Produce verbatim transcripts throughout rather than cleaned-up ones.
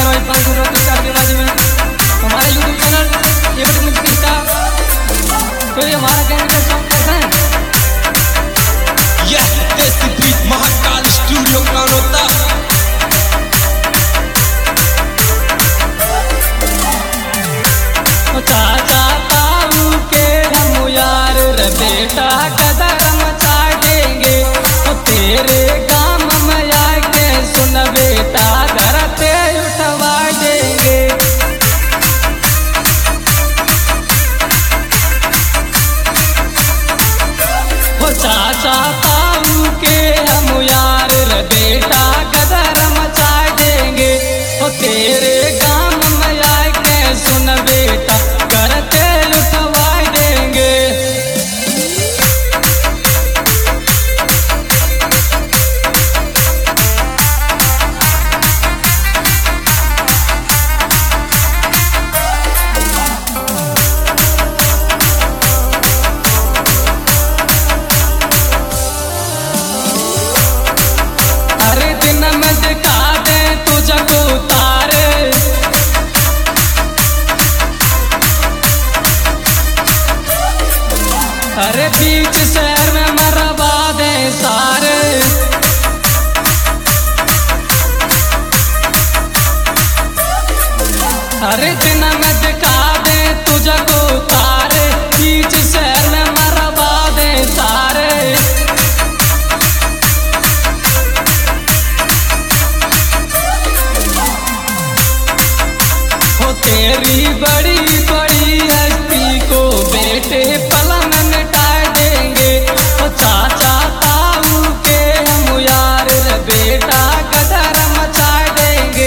मेरा भाई पाँच सौ रुपये चार के बाजू में हमारे यूट्यूब चैनल एवट म्यूजिक स्टार, तो ये हमारा कैंडिडेट सॉन्ग कैसा है? यह देसी बीट महाकाल स्टूडियो का होता चाचा ताऊ के हम यार रे बेटा कदर मचा देंगे, तो तेरे गाँव में आके सुन बेटा घर ते उठवा देंगे। वो चाचा ताऊ के हम यार रे बेटा कदर मचा देंगे, तो तेरे गाँव में आके सुन बेटा करते उठवा देंगे। हर दिन में दिखा दे तुझको तारे, अरे बीच शहर में मरवा दे सारे। अरे दिन में दिखा दे तुझको तारे, बीच शहर में मरवा दे सारे। हो तेरी बड़ी बड़ी हस्ती को बेटे पलंग मिटा देंगे, ओ चाचा ताऊ के हम यार रे बेटा कदर मचा देंगे।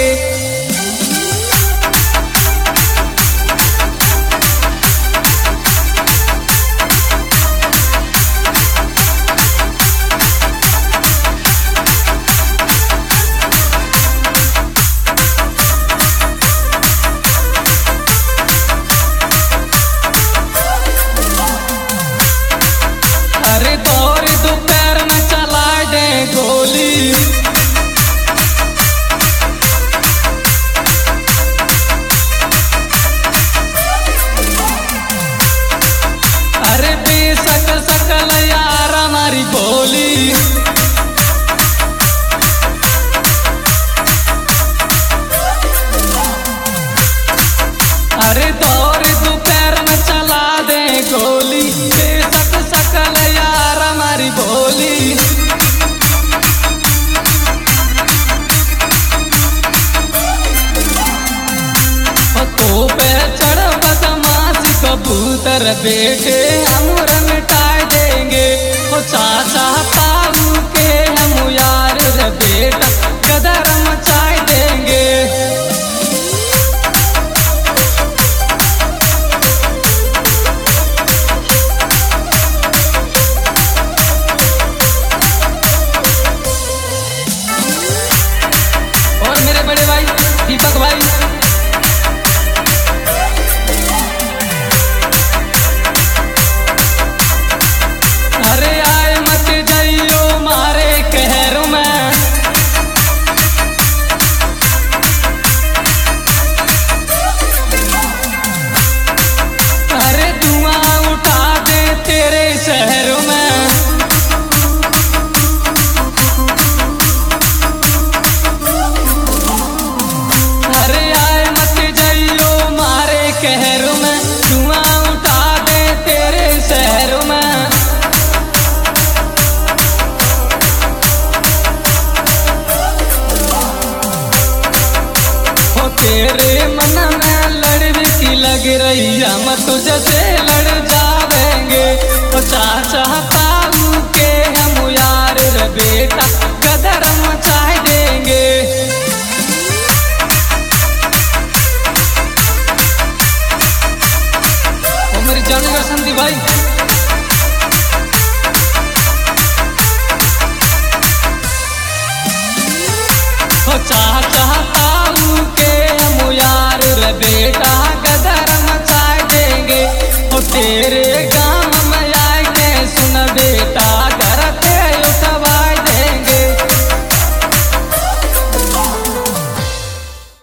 अरे दौर दोपहर में चला दे गोली, अरे बेशक सकल यार हमारी बोली। अरे दौर दोपहर में चला दे गोली, बेशक सकल यार हमारी बोली। तो पे चढ़ बदमाश कबूतर बेटे अमर मिटा देंगे, ओ चाचा ताऊ के हम यार रे बेटा कदर मचा देंगे। और मेरे बड़े भाई दीपक भाई, अरे आए मत जाइयो मारे कहरों में, अरे धुआं उठा दे तेरे शहरों में। अरे आए मत जाइयो मारे कहरों में, धुआं उठा दे तेरे शहरों में। हो तेरे मन में लड़ने की लग रही हम तुझे से लड़ जावेंगे, ओ चाचा ताऊ के हम यार रे बेटा